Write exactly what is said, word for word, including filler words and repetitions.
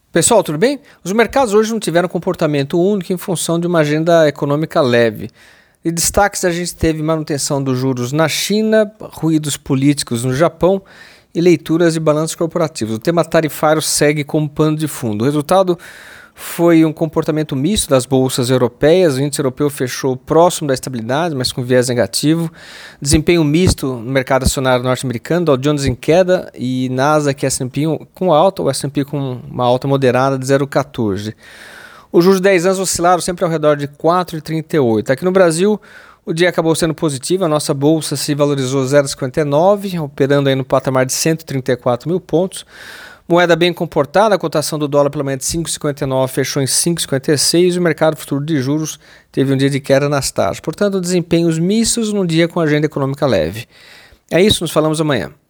Pessoal, tudo bem? Os mercados hoje não tiveram comportamento único em função de uma agenda econômica leve. De destaques, a gente teve manutenção dos juros na China, ruídos políticos no Japão e leituras de balanços corporativos. O tema tarifário segue como pano de fundo. O resultado foi um comportamento misto das bolsas europeias. O índice europeu fechou próximo da estabilidade, mas com viés negativo. Desempenho misto no mercado acionário norte-americano, Dow Jones em queda e Nasdaq e S and P com alta, o S and P com uma alta moderada de zero vírgula quatorze. Os juros de dez anos oscilaram sempre ao redor de quatro vírgula trinta e oito. Aqui no Brasil, o dia acabou sendo positivo, a nossa bolsa se valorizou zero vírgula cinquenta e nove, operando aí no patamar de cento e trinta e quatro mil pontos. Moeda bem comportada, a cotação do dólar pela manhã de cinco vírgula cinquenta e nove fechou em cinco vírgula cinquenta e seis e o mercado futuro de juros teve um dia de queda nas taxas. Portanto, desempenhos mistos num dia com agenda econômica leve. É isso, nos falamos amanhã.